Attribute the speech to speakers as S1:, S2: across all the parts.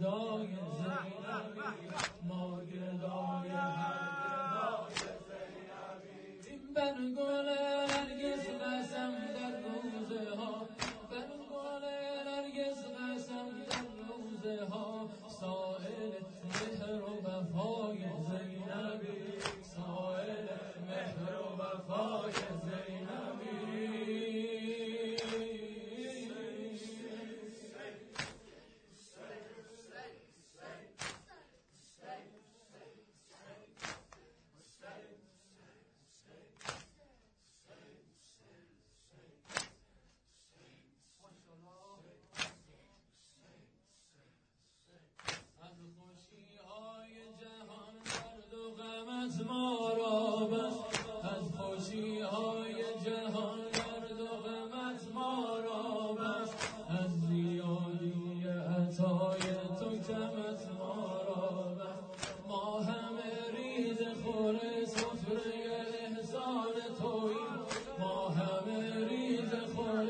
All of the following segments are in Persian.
S1: گدای زینبی ما گدای زینبی بر گل نرگس قسم در روزه ها بر گل نرگس قسم در روزه ها سائل مهر و وفای زینبی سائل مهر و وفای زینبی از خوشی های جهان درد و غمت ما را بس از خوشی های جهان درد و غمت ما را بس از زیادی عطای تو کمت ما را بس ما همه ریز خور سفره احسان توییم ما همه ریز خور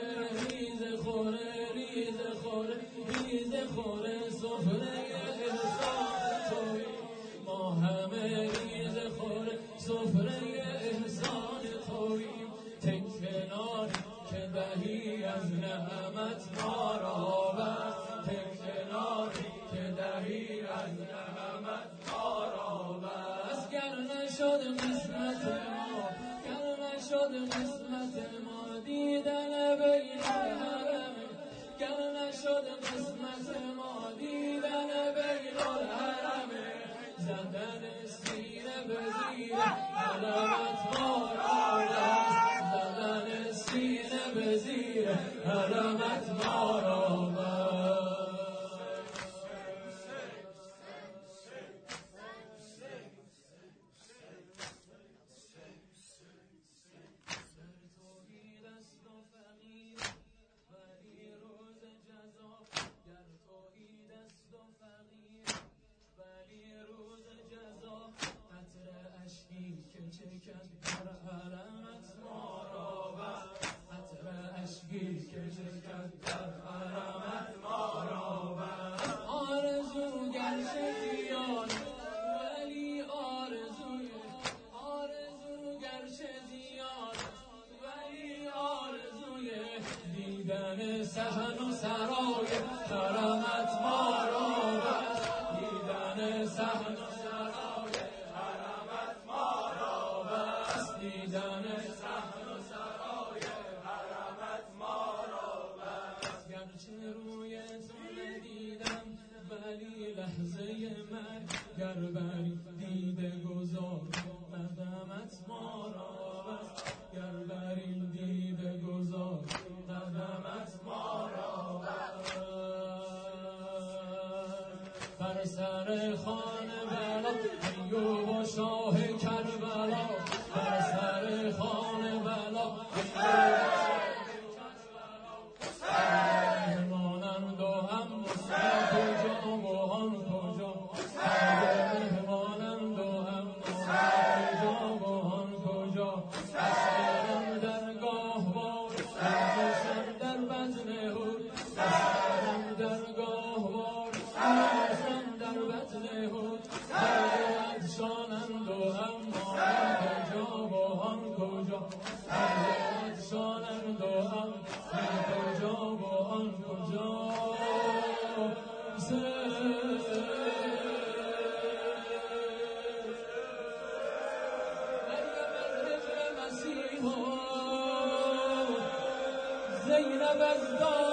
S1: سفره احسان توییم ما همه ریز خور سفره احسان توییم تکناری که دهی از نعمت ما را بس تکناری که دهی از نعمت ما را بس گر نشد قسمت ما گر نشد قسمت ما دیدن بین الحرم گر نشد قسمت ما دیدن بین الحرم زدن سینه به زیر علمت ما را بس زدن سینه به زیر علمت ما را بس گر توحید است و فقیر ولی روز جزا قطر اشکی که چکد در حرمت ما را بس قطر اشکی که چکد در حرمت ما را بس آرزو گرچه زیاد ولی آرزو گرچه زیاد ولی آرزوی دیدن صحن و سرای حرمت ما را بس دیدن صحن و سرای حرمت ما را بس دیدن صحن و سرای حرمت ما را بس گرچه روی تو ندیدم ولی لحظه من گر بری دیده گذار قدمت ما را بس گر بری دیده گذار قدمت ما را بس بر سر خانه بلا ایوب و شاه کربلا بر سر خانه بلا مهمانند و هم کجا و هم کجا مهمانند و هم کجا و هم کجا اسرم درگاه بار اسرم در بطن هود اسرم درگاه بار اسرم در بطن هود شانند و هم کجا و هم کجا شانند و هم کجا و هم کجا زینب از